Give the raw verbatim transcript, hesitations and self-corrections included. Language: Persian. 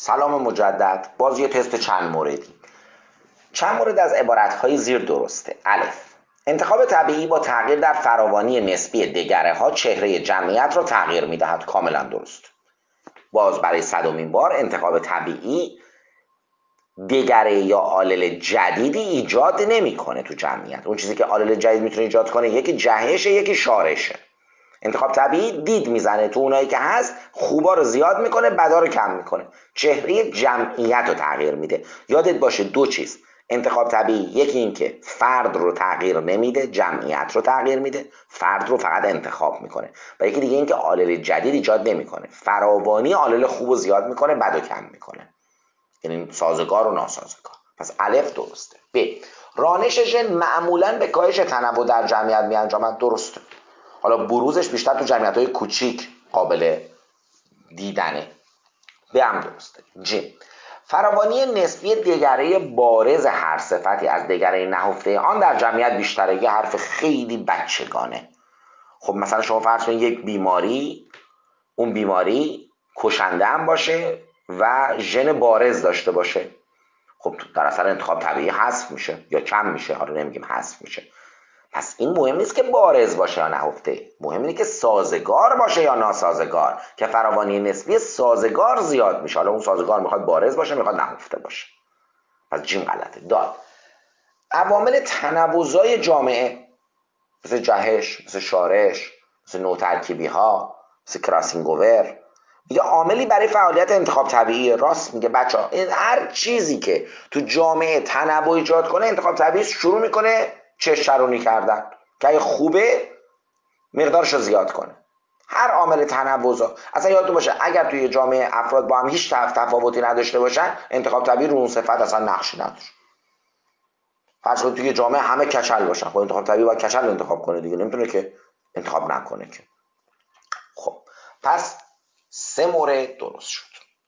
سلام مجدد. باز یه تست چند موردی. چند مورد از عبارتهای زیر درسته. الف، انتخاب طبیعی با تغییر در فراوانی نسبی دگره ها چهره جمعیت را تغییر میدهد. کاملا درست. باز برای صدمین بار انتخاب طبیعی دگره یا آلل جدیدی ایجاد نمیکنه تو جمعیت. اون چیزی که آلل جدید میتونه ایجاد کنه یکی جهشه یکی شارشه. انتخاب طبیعی دید میزنه تو اونایی که هست، خوبا رو زیاد میکنه بدا رو کم میکنه، چهره جمعیت رو تغییر میده. یادت باشه دو چیز، انتخاب طبیعی یکی این که فرد رو تغییر نمیده، جمعیت رو تغییر میده، فرد رو فقط انتخاب میکنه، و یکی دیگه این که آلل جدید ایجاد نمیکنه، فراوانی آلل خوب و زیاد میکنه بد و کم میکنه، یعنی سازگار و ناسازگار. پس الف درسته. ب، رانش ژن معمولا به کاهش تنوع در جمعیت میانجامد. درسته. حالا بروزش بیشتر تو جمعیت‌های کوچیک قابل دیدنه. به هم درسته. ج، فراوانی نسبی دگره بارز هر صفتی از دگره نهفته آن در جمعیت بیشتره. یه حرف خیلی بچگانه. خب مثلا شما فرض کنید یک بیماری، اون بیماری کشنده هم باشه و ژن بارز داشته باشه، خب در اثر انتخاب طبیعی حذف میشه یا کم میشه، حالا نمیگیم حذف میشه. پس این مهم نیست که بارز باشه یا نهفته، مهم اینه که سازگار باشه یا ناسازگار، که فراوانی نسبی سازگار زیاد میشه. حالا اون سازگار میخواد بارز باشه میخواد نهفته باشه. پس جیم غلطه. داد، عوامل تنوع‌زای جامعه مثل جهش، مثل شارش، مثل نوترکیبی ها، مثل کراسینگ اوور، یه عاملی برای فعالیت انتخاب طبیعی. راست میگه بچه‌ها، این هر چیزی که تو جامعه تنوع ایجاد کنه انتخاب طبیعی شروع میکنه چشم چرونی کردن که اگه خوبه مقدارش رو زیاد کنه. هر عامل تنوع، اصلا یادتون باشه اگر توی جامعه افراد با هم هیچ تفاوتی نداشته باشن، انتخاب طبیعی رو اون صفت اصلا نقشی نداره. فرض کنید توی جامعه همه کچل باشن، خب انتخاب طبیعی باید کچل انتخاب کنه دیگه، نمیتونه که انتخاب نکنه که. خب پس سه مورد درست شد.